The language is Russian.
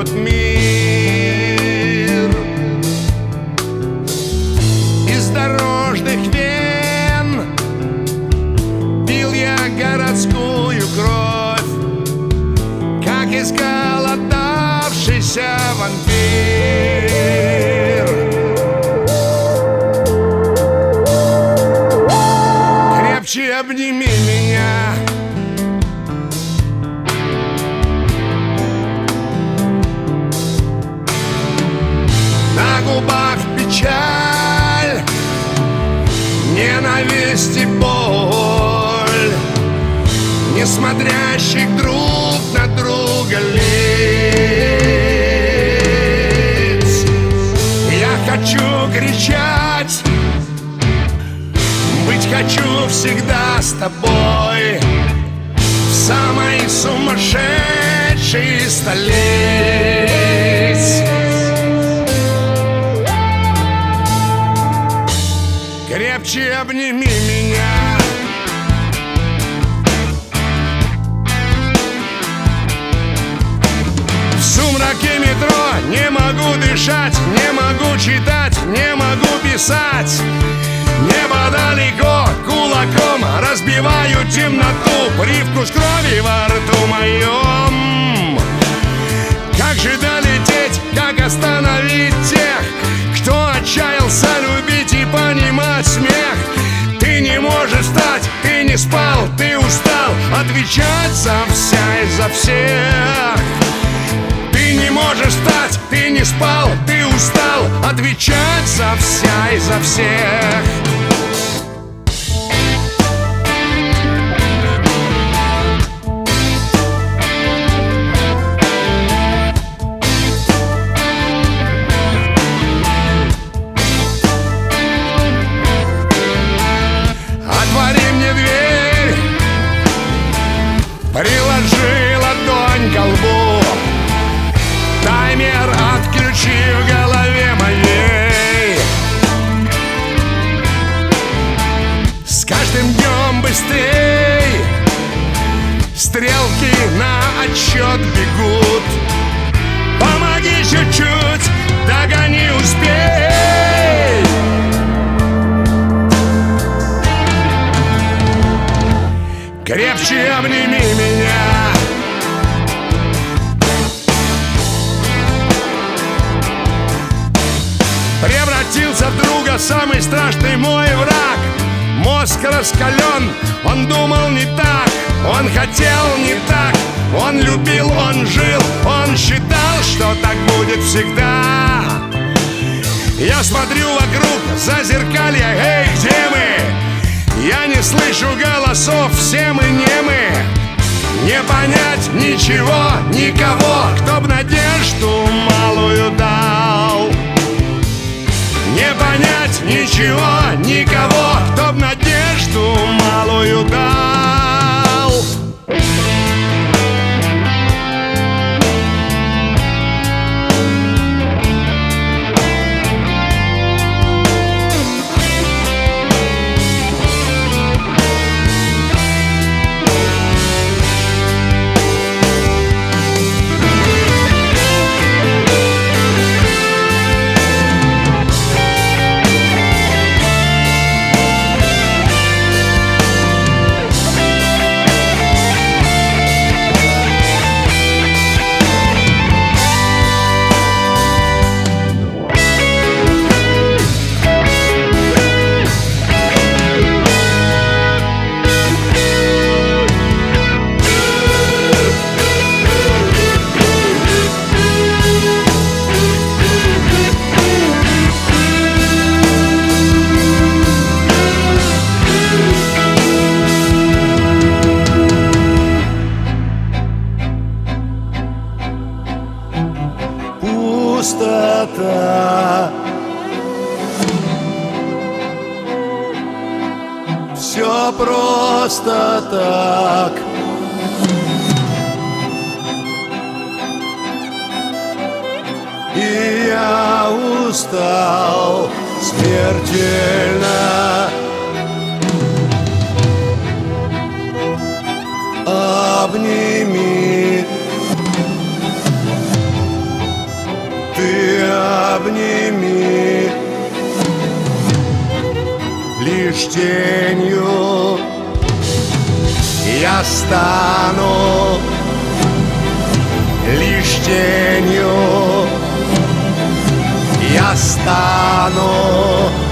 тот мир. Из дорожных вен пил я городскую кровь, как изголодавшийся вампир. Крепче обними меня, на губах печаль, ненависть и боль, не смотрящих друг на друга лиц. Я хочу кричать, быть хочу всегда с тобой, в самой сумасшедшей столице. Крепче обними меня, в сумраке метро не могу дышать, не могу читать, не могу писать. Небо далеко, кулаком разбиваю темноту, привкус крови во рту моем. Как же долететь, как остановить тех, кто отчаялся любить и понимать смех? Ты не можешь встать, ты не спал, ты устал отвечать за вся и за всех. Ты не можешь встать, ты не спал, ты устал отвечать за вся и за всех. Приложи ладонь ко лбу, таймер отключи в голове моей. С каждым днем быстрей стрелки на отсчет бегут. Помоги чуть-чуть, догони, успей. Крепче обними меня, превратился в друга самый страшный мой враг. Мозг раскален, он думал не так, он хотел не так, он любил, он жил, он считал, что так будет всегда. Я смотрю вокруг, зазеркалья, эй, где мы? Я не слышу голосов, все мы немы. Не понять ничего, никого, кто б надежду малую дал. Не понять ничего, никого, кто б надежду малую дал. Пустота, все просто так. И я устал смертельно. Обними, лишь тенью. Я стану лишь тенью. Я стану